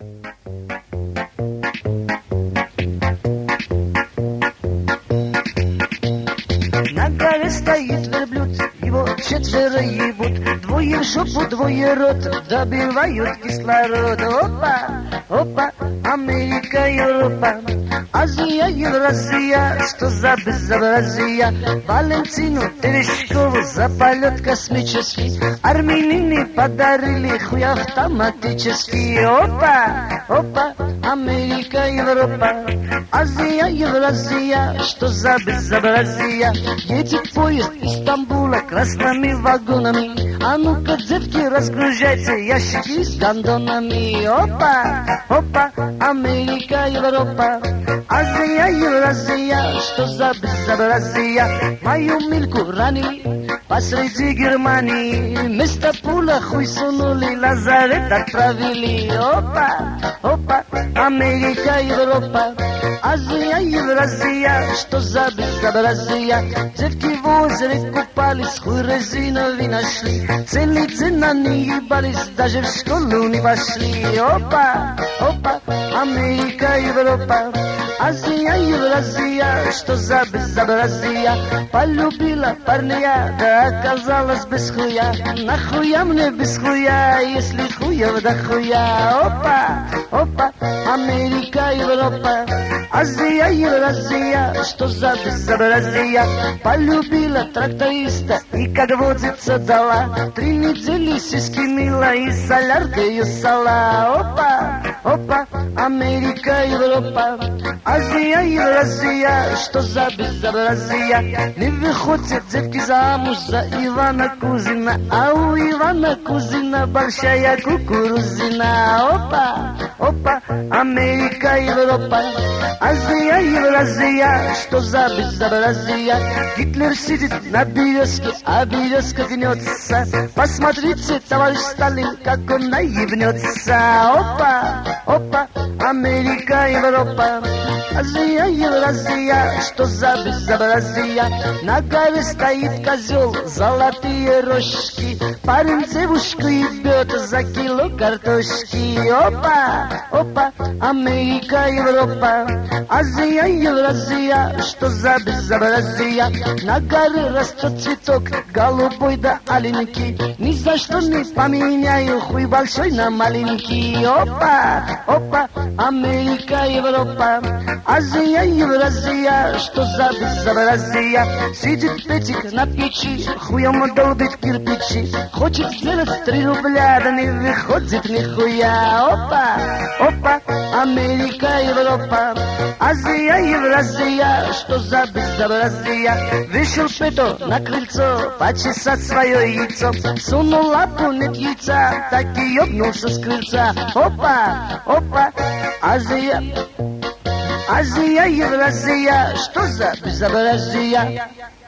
На горе стоит верблюд, его 4 ебут, 2 в жопу, 2 рот, добивают кислород. Опа, опа, Америка, Европа, Азия, Евразия, что за безобразие? Валентину Терещкову за полет космический армянины подарили хуй автоматический. Опа, опа, Америка, Европа, Азия, Евразия, что за безобразие? Едет поезд из Стамбула красными вагонами. А ну-ка, детки, разгружайте ящики с гондонами. Опа, опа, Америка, Европа, Азия, Евразия, что за безобразие? Мою Мильку ранили посреди Германии, вместо пуля хуй сунули, лазарет отправили. Опа, опа, Америка, Европа, Азия, Евразия, что за безобразие? Девки в озере купались, хуй резиновый нашли, целый день они ебались, даже в школу не пошли. Опа, опа, Америка, Европа, Азия, Евразия, что за безобразие? Полюбила парня, да оказалась без хуя. Нахуя мне без хуя, если хуев да хуя? Опа, опа, Америка, Европа, Азия, Евразия, что за безобразие? Полюбила тракториста и, как водится, дала 3 недели сиськи мила и соляркою сала. Опа, опа, Америка, Европа, Азия, Евразия, что за безобразие? Не выходят девки замуж за Ивана Кузина, а у Ивана Кузина большая кукурузина. Опа, опа, Америка, Европа, Азия, Евразия, что за безобразие? Гитлер сидит на березке, а березка гнется. Посмотрите, товарищ Сталин, как он наебнется. Опа, опа, Америка, Европа, Азия, Евразия, что за безобразие? На горе стоит козел, золотые рожки, парень девушку ебет за кило картошки. Опа, опа, Америка, Европа, Азия, Евразия, что за безобразие? На горе растет цветок, голубой да аленький, ни за что не поменяю хуй большой на маленький. Опа, опа, Америка, Европа, Азия, Евразия, что за безобразие? Сидит Петик на печи, хуем долбит кирпичи, хочет сделать 3 рубля, да не выходит нихуя. Опа, опа, Америка, Европа, Азия, Евразия, что за безобразие? Вышел Петр на крыльцо почесать свое яйцо, сунул лапу, нет яйца, так и ёбнулся с крыльца. Опа, опа, Азия, Азия, Евразия, что за безобразие?